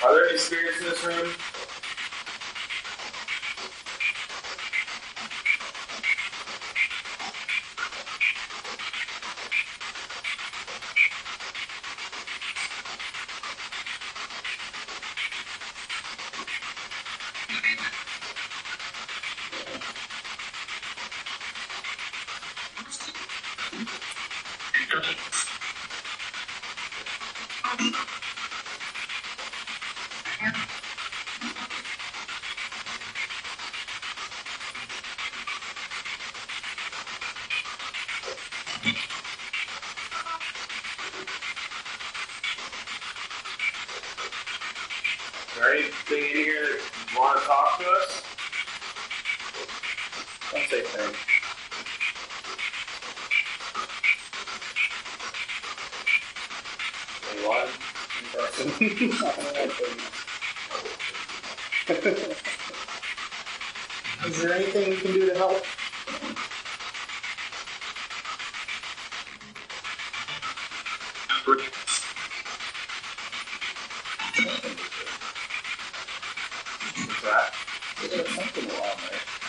Are there any spirits in this room? Is there anything in here that you want to talk to us? Don't say thing. Anyone? Is there anything we can do to help? What's that? There's something wrong there.